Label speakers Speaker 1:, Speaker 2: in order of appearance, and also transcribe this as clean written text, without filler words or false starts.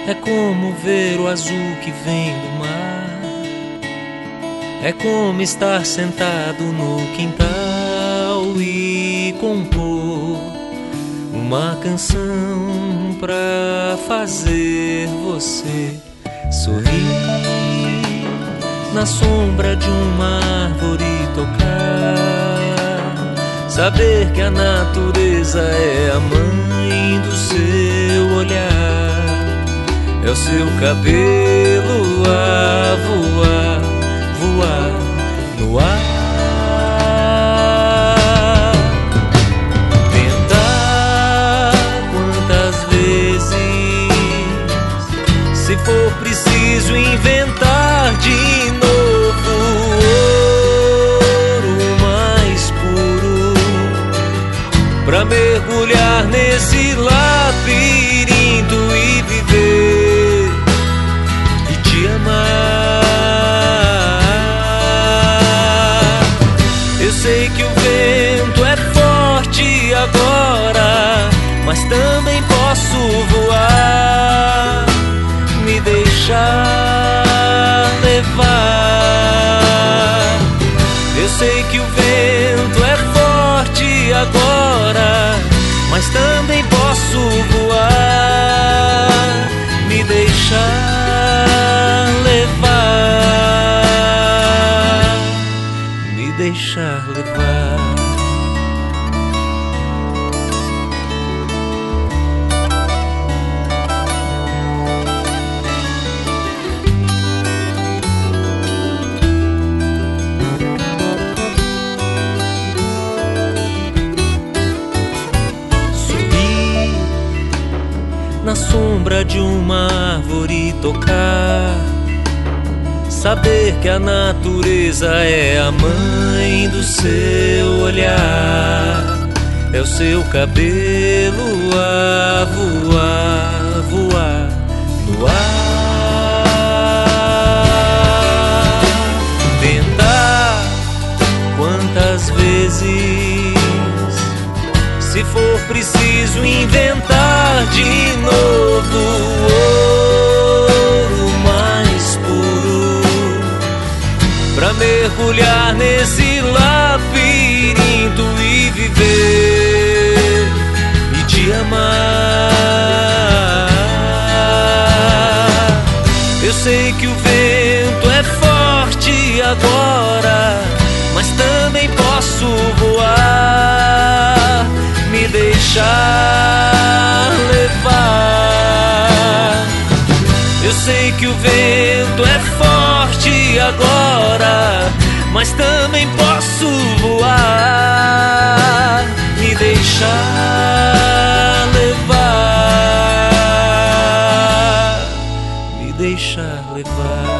Speaker 1: É como ver o azul que vem do mar. É como estar sentado no quintal e compor uma canção pra fazer você sorrir. Na sombra de uma árvore tocar, saber que a natureza é a mãe do seu olhar. É o seu cabelo a voar, voar no ar. Tentar quantas vezes, se for preciso inventar de novo ouro mais puro, pra mergulhar nesse labirinto e viver e te amar. Eu sei que o vento é forte agora, mas também posso voar, me deixar levar. Eu sei que o vento é forte agora, mas também posso voar, me deixar levar, me deixar levar. Na sombra de uma árvore tocar, saber que a natureza é a mãe do seu olhar. É o seu cabelo a voar, voar no ar. Tentar quantas vezes, se for preciso inventar de novo ouro mais puro, pra mergulhar nesse labirinto e viver e te amar. Eu sei que o vento é forte agora, mas também posso voar, me deixar levar. Eu sei que o vento é forte agora, mas também posso voar, me deixar levar, me deixar levar.